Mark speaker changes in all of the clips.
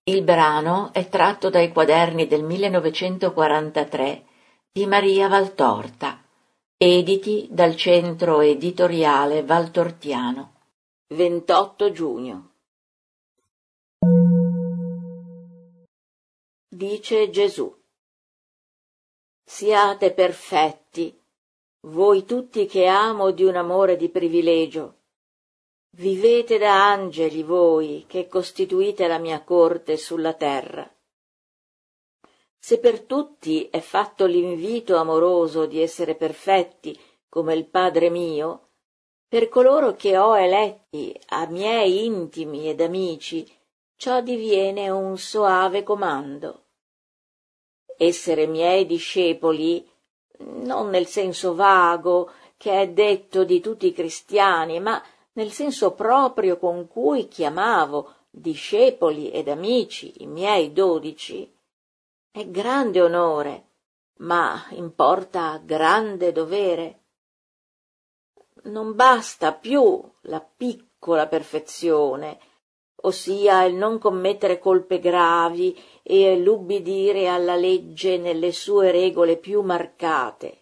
Speaker 1: Il brano è tratto dai quaderni del 1943 di Maria Valtorta, editi dal Centro Editoriale Valtortiano. 28 giugno. Dice Gesù: siate perfetti, voi tutti che amo di un amore di privilegio. Vivete da angeli voi che costituite la mia corte sulla terra. Se per tutti è fatto l'invito amoroso di essere perfetti come il Padre mio, per coloro che ho eletti a miei intimi ed amici, ciò diviene un soave comando. Essere miei discepoli, non nel senso vago che è detto di tutti i cristiani, ma nel senso proprio con cui chiamavo discepoli ed amici i miei 12, è grande onore, ma importa grande dovere. Non basta più la piccola perfezione, ossia il non commettere colpe gravi e l'ubbidire alla legge nelle sue regole più marcate.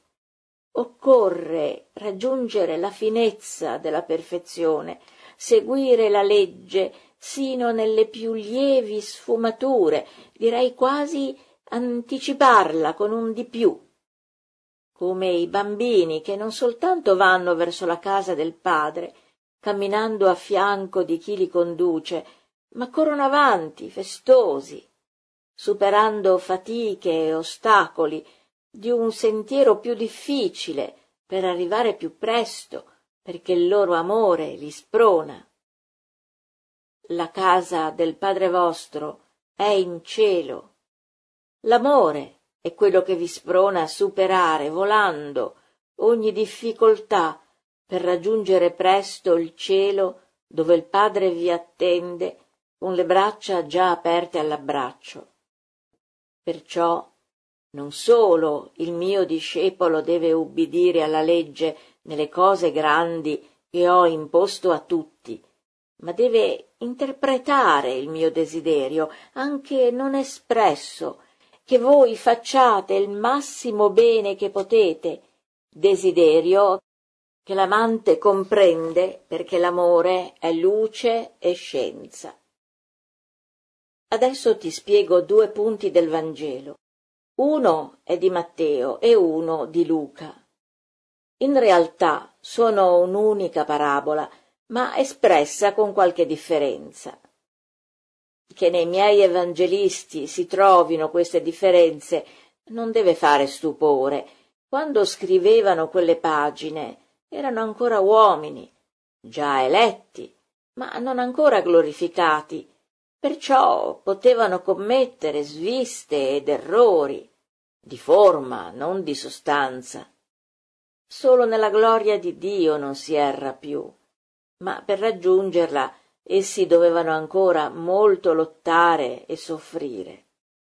Speaker 1: Occorre raggiungere la finezza della perfezione, seguire la legge sino nelle più lievi sfumature, direi quasi anticiparla con un di più, come i bambini che non soltanto vanno verso la casa del padre, camminando a fianco di chi li conduce, ma corrono avanti, festosi, superando fatiche e ostacoli di un sentiero più difficile per arrivare più presto, perché il loro amore li sprona. La casa del Padre vostro è in cielo. L'amore è quello che vi sprona a superare, volando, ogni difficoltà per raggiungere presto il cielo dove il Padre vi attende con le braccia già aperte all'abbraccio. Perciò non solo il mio discepolo deve ubbidire alla legge nelle cose grandi che ho imposto a tutti, ma deve interpretare il mio desiderio, anche non espresso, che voi facciate il massimo bene che potete, desiderio che l'amante comprende perché l'amore è luce e scienza. Adesso ti spiego 2 punti del Vangelo. Uno è di Matteo e uno di Luca. In realtà sono un'unica parabola, ma espressa con qualche differenza. Che nei miei evangelisti si trovino queste differenze non deve fare stupore. Quando scrivevano quelle pagine erano ancora uomini, già eletti, ma non ancora glorificati, perciò potevano commettere sviste ed errori, di forma, non di sostanza. Solo nella gloria di Dio non si erra più, ma per raggiungerla essi dovevano ancora molto lottare e soffrire.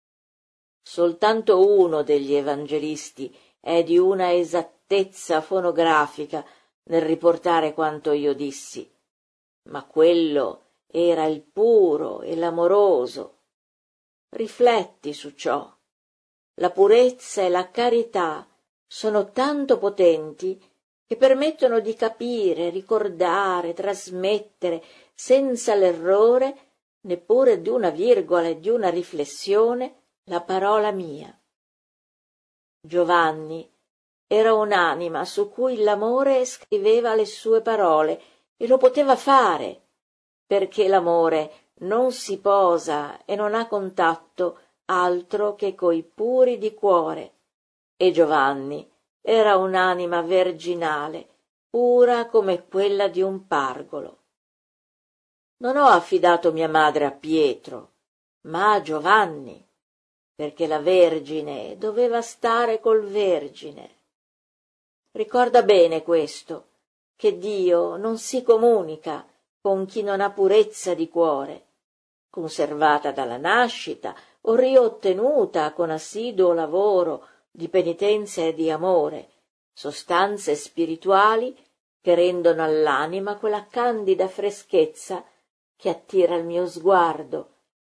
Speaker 1: Soltanto uno degli evangelisti è di una esattezza fonografica nel riportare quanto io dissi, ma quello era il puro e l'amoroso. Rifletti su ciò. La purezza e la carità sono tanto potenti che permettono di capire, ricordare, trasmettere senza l'errore, neppure di una virgola e di una riflessione, la parola mia. Giovanni era un'anima su cui l'amore scriveva le sue parole e lo poteva fare, perché l'amore non si posa e non ha contatto altro che coi puri di cuore, e Giovanni era un'anima verginale, pura come quella di un pargolo. Non ho affidato mia madre a Pietro, ma a Giovanni, perché la Vergine doveva stare col Vergine. Ricorda bene questo, che Dio non si comunica con chi non ha purezza di cuore, conservata dalla nascita o riottenuta con assiduo lavoro di penitenza e di amore, sostanze spirituali che rendono all'anima quella candida freschezza che attira il mio sguardo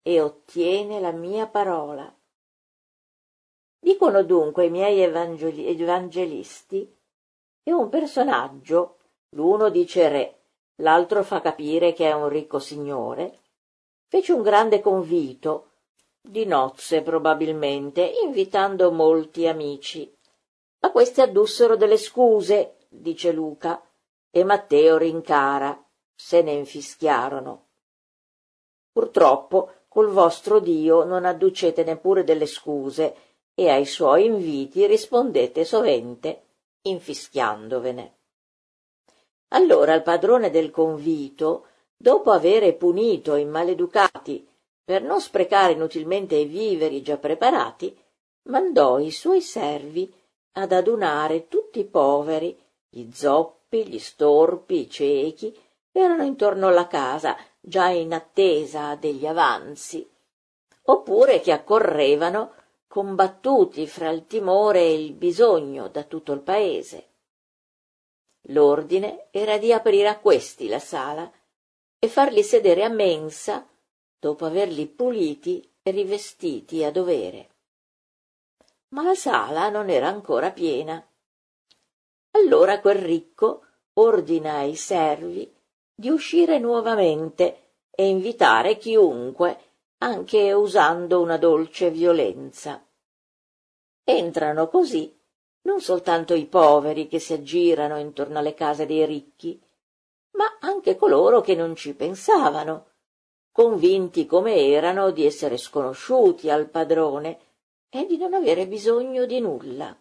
Speaker 1: e ottiene la mia parola. Dicono dunque i miei evangelisti: è un personaggio, l'uno dice re, l'altro fa capire che è un ricco signore, fece un grande convito, di nozze probabilmente, invitando molti amici. Ma questi addussero delle scuse, dice Luca, e Matteo rincara, se ne infischiarono. Purtroppo col vostro Dio non adducete neppure delle scuse e ai suoi inviti rispondete sovente infischiandovene. Allora il padrone del convito, dopo avere punito i maleducati per non sprecare inutilmente i viveri già preparati, mandò i suoi servi ad adunare tutti i poveri, gli zoppi, gli storpi, i ciechi, che erano intorno alla casa, già in attesa degli avanzi, oppure che accorrevano combattuti fra il timore e il bisogno da tutto il paese. L'ordine era di aprire a questi la sala e farli sedere a mensa dopo averli puliti e rivestiti a dovere. Ma la sala non era ancora piena. Allora quel ricco ordina ai servi di uscire nuovamente e invitare chiunque, anche usando una dolce violenza. Entrano così non soltanto i poveri che si aggirano intorno alle case dei ricchi, ma anche coloro che non ci pensavano, convinti come erano di essere sconosciuti al padrone e di non avere bisogno di nulla.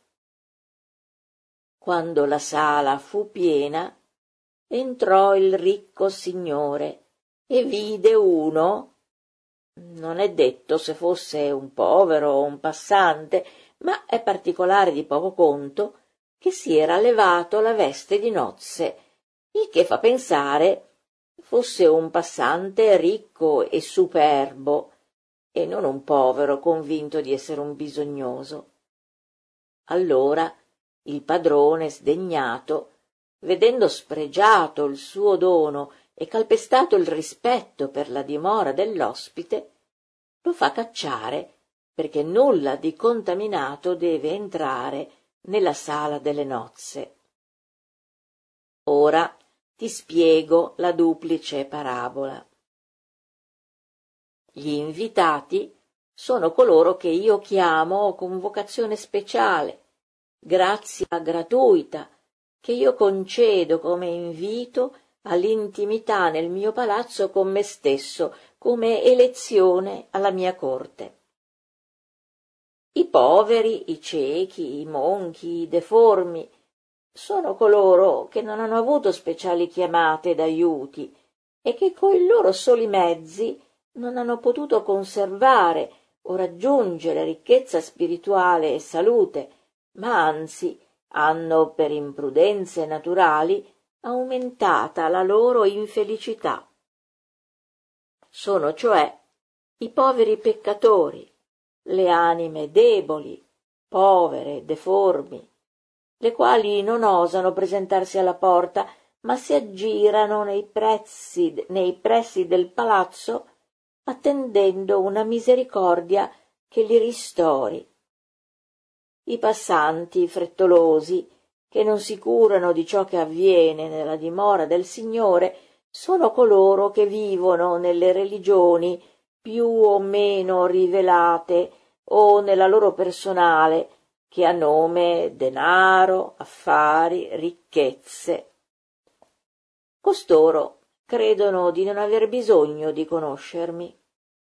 Speaker 1: Quando la sala fu piena, entrò il ricco signore e vide uno, non è detto se fosse un povero o un passante, ma è particolare di poco conto, che si era levato la veste di nozze, il che fa pensare fosse un passante ricco e superbo, e non un povero convinto di essere un bisognoso. Allora il padrone sdegnato, vedendo spregiato il suo dono e calpestato il rispetto per la dimora dell'ospite, lo fa cacciare, perché nulla di contaminato deve entrare nella sala delle nozze. Ora ti spiego la duplice parabola. Gli invitati sono coloro che io chiamo con vocazione speciale, grazia gratuita, che io concedo come invito all'intimità nel mio palazzo con me stesso, come elezione alla mia corte. I poveri, i ciechi, i monchi, i deformi, sono coloro che non hanno avuto speciali chiamate d'aiuti e che coi loro soli mezzi non hanno potuto conservare o raggiungere ricchezza spirituale e salute, ma anzi hanno per imprudenze naturali aumentata la loro infelicità. Sono cioè i poveri peccatori, le anime deboli, povere, deformi, le quali non osano presentarsi alla porta, ma si aggirano nei pressi del palazzo, attendendo una misericordia che li ristori. I passanti frettolosi, che non si curano di ciò che avviene nella dimora del Signore, sono coloro che vivono nelle religioni più o meno rivelate o nella loro personale, che ha nome denaro, affari, ricchezze. Costoro credono di non aver bisogno di conoscermi.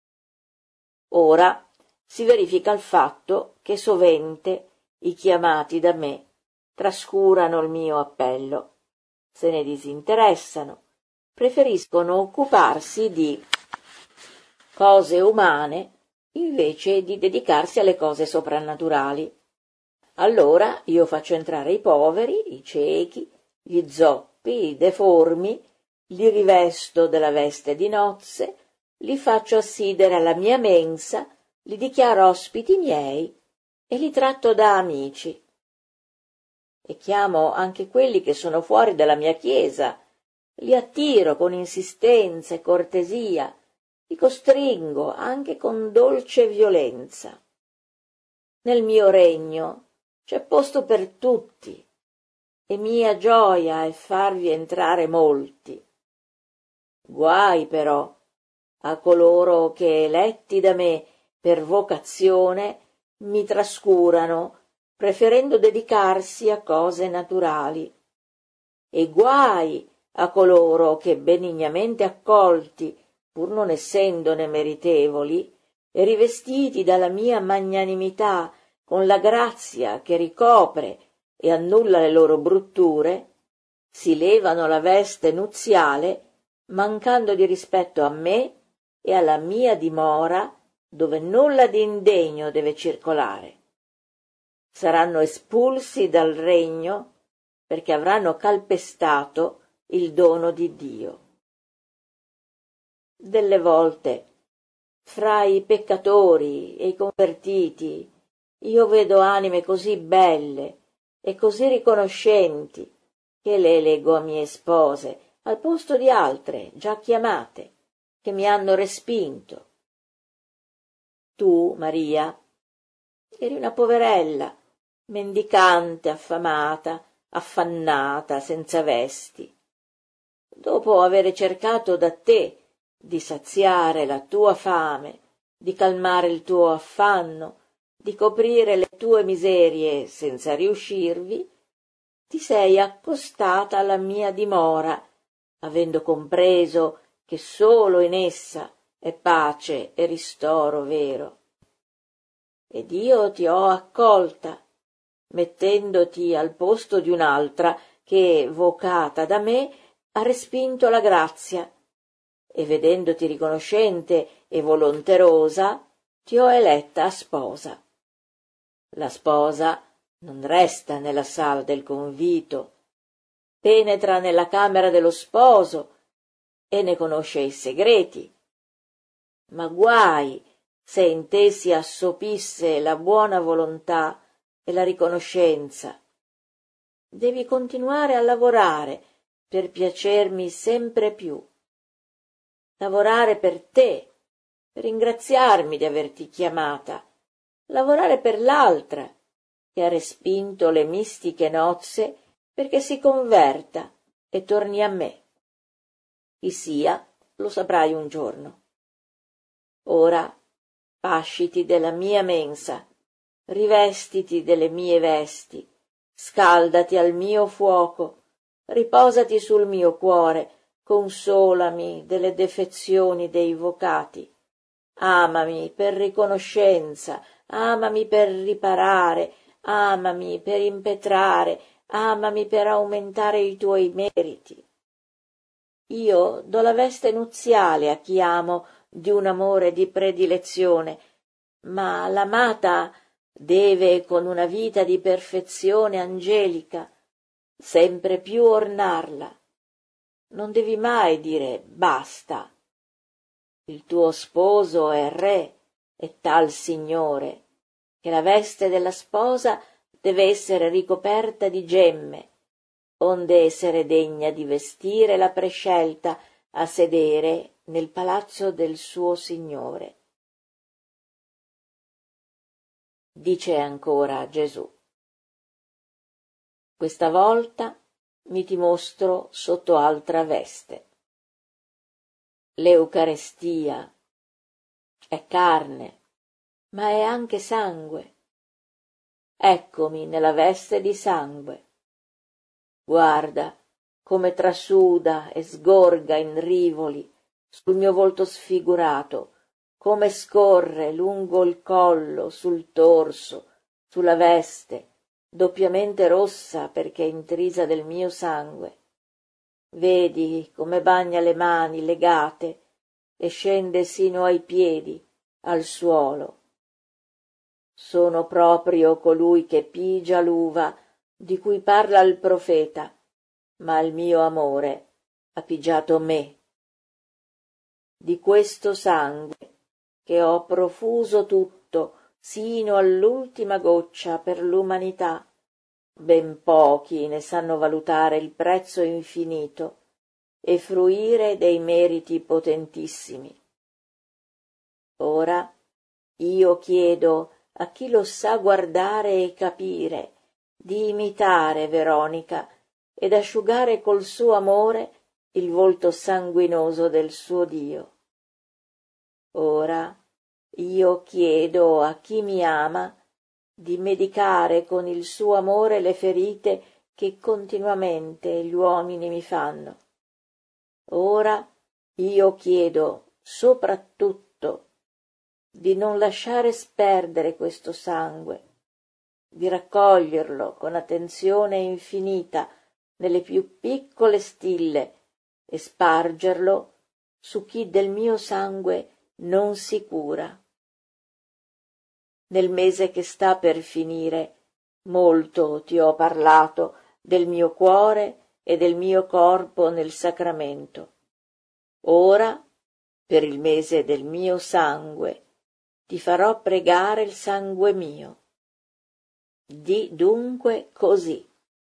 Speaker 1: Ora si verifica il fatto che sovente i chiamati da me trascurano il mio appello, se ne disinteressano, preferiscono occuparsi di cose umane invece di dedicarsi alle cose soprannaturali. Allora io faccio entrare i poveri, i ciechi, gli zoppi, i deformi, li rivesto della veste di nozze, li faccio assidere alla mia mensa, li dichiaro ospiti miei e li tratto da amici. E chiamo anche quelli che sono fuori dalla mia chiesa, li attiro con insistenza e cortesia, ti costringo anche con dolce violenza. Nel mio regno c'è posto per tutti, e mia gioia è farvi entrare molti. Guai però a coloro che, eletti da me per vocazione, mi trascurano, preferendo dedicarsi a cose naturali. E guai a coloro che, benignamente accolti, pur non essendone meritevoli, e rivestiti dalla mia magnanimità con la grazia che ricopre e annulla le loro brutture, si levano la veste nuziale, mancando di rispetto a me e alla mia dimora, dove nulla di indegno deve circolare. Saranno espulsi dal regno perché avranno calpestato il dono di Dio. Delle volte, fra i peccatori e i convertiti, io vedo anime così belle e così riconoscenti che le elego a mie spose al posto di altre già chiamate, che mi hanno respinto. Tu, Maria, eri una poverella, mendicante, affamata, affannata, senza vesti. Dopo avere cercato da te di saziare la tua fame, di calmare il tuo affanno, di coprire le tue miserie senza riuscirvi, ti sei accostata alla mia dimora, avendo compreso che solo in essa è pace e ristoro vero. Ed io ti ho accolta, mettendoti al posto di un'altra che, vocata da me, ha respinto la grazia, e vedendoti riconoscente e volonterosa, ti ho eletta a sposa. La sposa non resta nella sala del convito, penetra nella camera dello sposo e ne conosce i segreti. Ma guai se in te si assopisse la buona volontà e la riconoscenza. Devi continuare a lavorare per piacermi sempre più. Lavorare per te, per ringraziarmi di averti chiamata. Lavorare per l'altra, che ha respinto le mistiche nozze perché si converta e torni a me. Chi sia, lo saprai un giorno. Ora pasciti della mia mensa, rivestiti delle mie vesti, scaldati al mio fuoco, riposati sul mio cuore, consolami delle defezioni dei vocati. Amami per riconoscenza, amami per riparare, amami per impetrare, amami per aumentare i tuoi meriti. Io do la veste nuziale a chi amo di un amore di predilezione, ma l'amata deve con una vita di perfezione angelica sempre più ornarla. Non devi mai dire basta. Il tuo sposo è re e tal signore, che la veste della sposa deve essere ricoperta di gemme, onde essere degna di vestire la prescelta a sedere nel palazzo del suo Signore. Dice ancora Gesù: questa volta mi ti mostro sotto altra veste. L'Eucarestia è carne, ma è anche sangue. Eccomi nella veste di sangue. Guarda come trasuda e sgorga in rivoli sul mio volto sfigurato, come scorre lungo il collo, sul torso, sulla veste, doppiamente rossa perché intrisa del mio sangue. Vedi come bagna le mani legate e scende sino ai piedi, al suolo. Sono proprio colui che pigia l'uva di cui parla il profeta, ma il mio amore ha pigiato me. Di questo sangue che ho profuso tutto sino all'ultima goccia per l'umanità, ben pochi ne sanno valutare il prezzo infinito e fruire dei meriti potentissimi. Ora io chiedo a chi lo sa guardare e capire di imitare Veronica ed asciugare col suo amore il volto sanguinoso del suo Dio. Ora io chiedo a chi mi ama di medicare con il suo amore le ferite che continuamente gli uomini mi fanno. Ora io chiedo soprattutto di non lasciare sperdere questo sangue, di raccoglierlo con attenzione infinita nelle più piccole stille e spargerlo su chi del mio sangue non si cura. Nel mese che sta per finire, molto ti ho parlato del mio cuore e del mio corpo nel sacramento. Ora, per il mese del mio sangue, ti farò pregare il sangue mio. Di dunque così.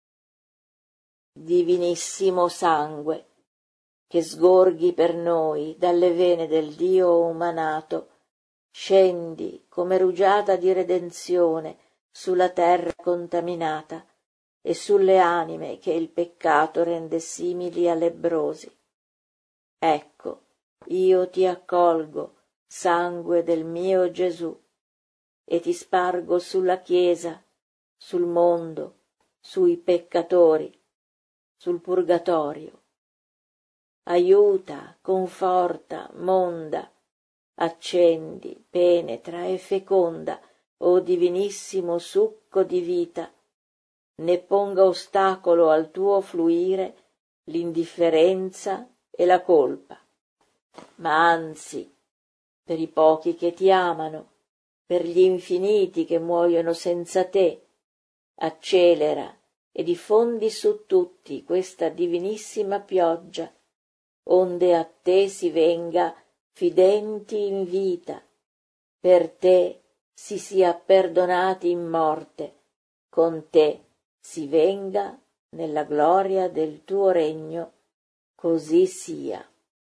Speaker 1: Divinissimo sangue, che sgorghi per noi dalle vene del Dio umanato, scendi come rugiada di redenzione sulla terra contaminata e sulle anime che il peccato rende simili a lebbrosi. Ecco, io ti accolgo, sangue del mio Gesù, e ti spargo sulla Chiesa, sul mondo, sui peccatori, sul purgatorio. Aiuta, conforta, monda, accendi, penetra e feconda, o divinissimo succo di vita, ne ponga ostacolo al tuo fluire l'indifferenza e la colpa, ma anzi, per i pochi che ti amano, per gli infiniti che muoiono senza te, accelera e diffondi su tutti questa divinissima pioggia, onde a te si venga fidenti in vita, per te si sia perdonati in morte, con te si venga nella gloria del tuo regno, così sia.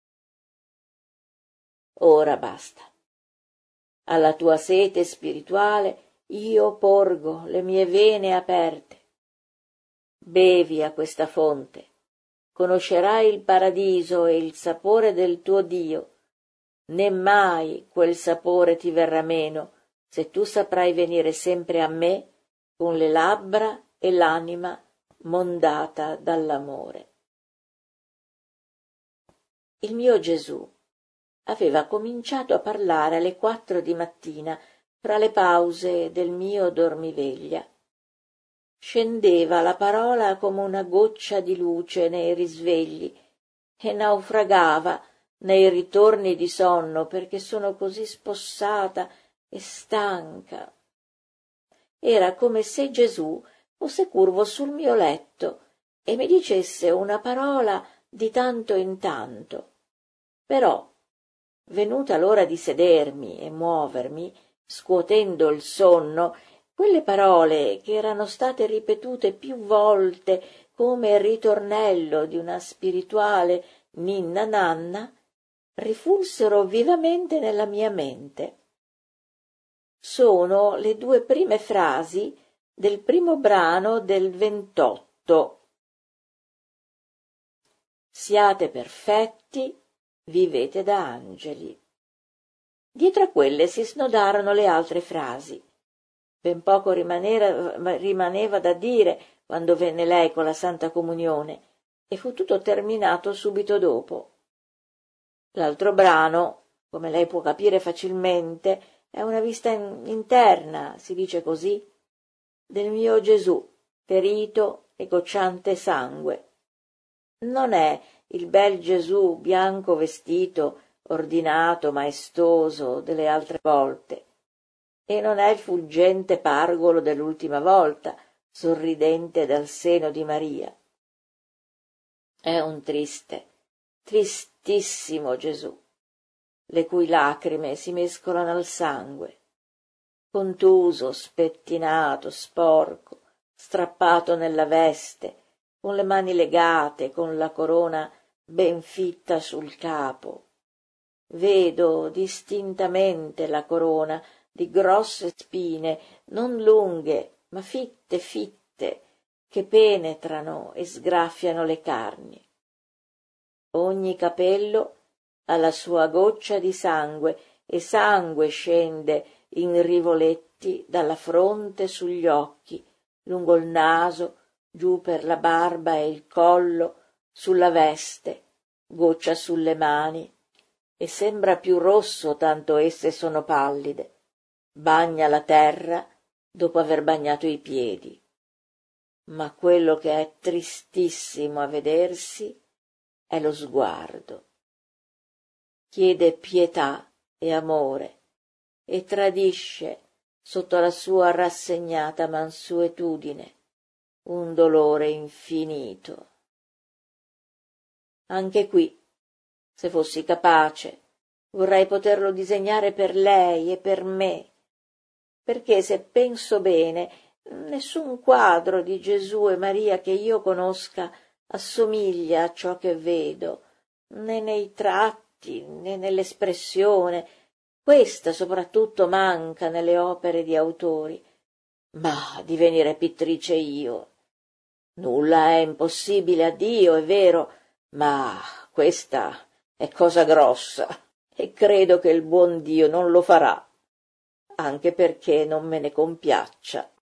Speaker 1: Ora basta. Alla tua sete spirituale io porgo le mie vene aperte. Bevi a questa fonte, conoscerai il paradiso e il sapore del tuo Dio, né mai quel sapore ti verrà meno, se tu saprai venire sempre a me con le labbra e l'anima mondata dall'amore. Il mio Gesù aveva cominciato a parlare alle 4 di mattina, fra le pause del mio dormiveglia. Scendeva la parola come una goccia di luce nei risvegli e naufragava nei ritorni di sonno, perché sono così spossata e stanca. Era come se Gesù fosse curvo sul mio letto e mi dicesse una parola di tanto in tanto. Però, venuta l'ora di sedermi e muovermi, scuotendo il sonno, quelle parole che erano state ripetute più volte come ritornello di una spirituale ninna nanna, rifulsero vivamente nella mia mente. Sono le 2 prime frasi del primo brano del 28. Siate perfetti, vivete da angeli. Dietro a quelle si snodarono le altre frasi. Ben poco rimaneva da dire quando venne lei con la Santa Comunione, e fu tutto terminato subito dopo. L'altro brano, come lei può capire facilmente, è una vista interna, si dice così, del mio Gesù, ferito e gocciante sangue. Non è il bel Gesù bianco vestito, ordinato, maestoso delle altre volte, e non è il fulgente pargolo dell'ultima volta, sorridente dal seno di Maria. È un triste, tristissimo Gesù, le cui lacrime si mescolano al sangue, contuso, spettinato, sporco, strappato nella veste, con le mani legate, con la corona ben fitta sul capo. vedo distintamente la corona di grosse spine, non lunghe, ma fitte fitte, che penetrano e sgraffiano le carni. Ogni capello ha la sua goccia di sangue, e sangue scende in rivoletti dalla fronte sugli occhi, lungo il naso, giù per la barba e il collo, sulla veste, goccia sulle mani, e sembra più rosso tanto esse sono pallide. Bagna la terra dopo aver bagnato i piedi. Ma quello che è tristissimo a vedersi è lo sguardo. Chiede pietà e amore e tradisce sotto la sua rassegnata mansuetudine un dolore infinito. Anche qui, se fossi capace, vorrei poterlo disegnare per lei e per me, perché se penso bene, nessun quadro di Gesù e Maria che io conosca assomiglia a ciò che vedo, né nei tratti né nell'espressione. Questa soprattutto manca nelle opere di autori. Ma divenire pittrice io. Nulla è impossibile a Dio, è vero, ma questa è cosa grossa e credo che il buon Dio non lo farà, anche perché non me ne compiaccia.